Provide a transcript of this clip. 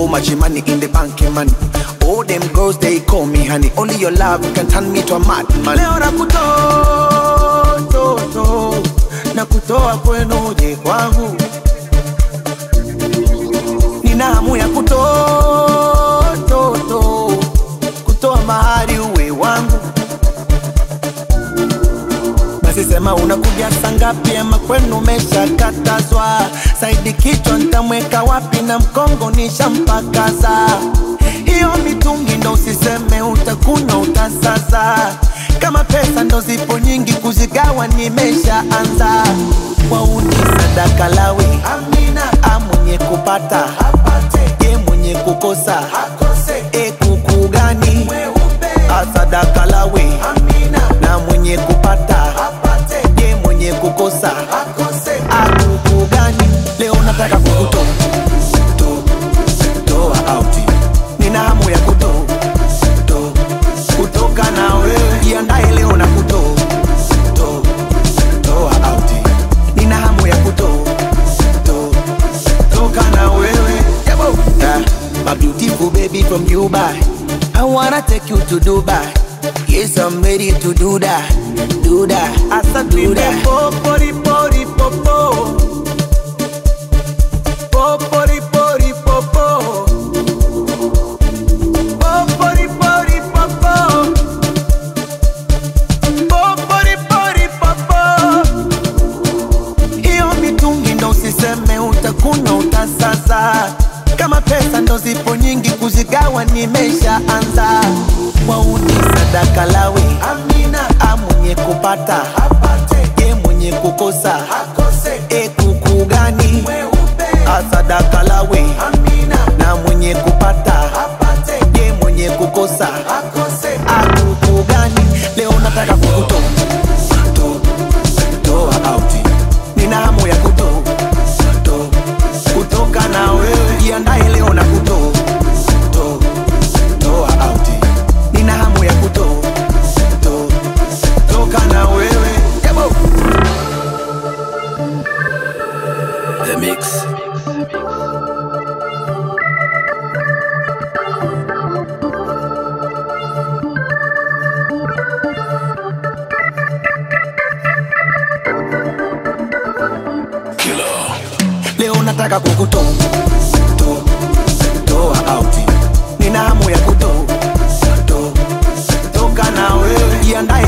much money in the bank, money. All them girls, they call me honey. Only your love can turn me to a madman. Leo nakutoa kwenu je kwangu. Nina hamu ya kutoa mahari uwe wangu. Basi sema unakuja saa ngapi ama kwenu umeshakatazwa. Saidi kichwa nitamweka wapi na mkongo nishampakaza. Hiyo mitungi ndo usiseme utakunywa utasaza. Kama pesa ndo zipo nyingi kuzigawa nimeshaanza. Wauni sadaka lawi amina. Mwenye kupata apate, ye mwenye kukosa akose. Kuku gani sadaka lawi amina. Na mwenye kupata apate, ye mwenye kukosa akose. Kuku gani? Leo nataka kukutoa out. Nina hamu ya kutoka na wewe. Jiandae leo na kutoa out. Nina hamu ya kutoka na wewe. Yeah, my beautiful baby from Dubai, I wanna take you to Dubai. Yes, I'm ready to do that. I said do that. Popori pori popo. Popori pori popo. Popori pori popo. Popori pori popo. Hiyo mitungi ndo usiseme utakunywa utasaza. Kama pesa ndo zipo nyingi kuzigawa nimeshaanza. Wauni sadaka lawi amina. Mwenye kupata apate, ye mwenye kukosa akose. Kuku gani sadaka lawi amina. Na mwenye kupata apate, ye mwenye kukosa akose. Kuku gani? Leo nataka kukutoa out. Nina hamu ya kutoka na wewe. Jiandae leo na kutoa out. Nina hamu ya kutoka na wewe. The Mix. Leo nataka kukutoa out. Nina hamu ya kutoka na wewe. Jiandae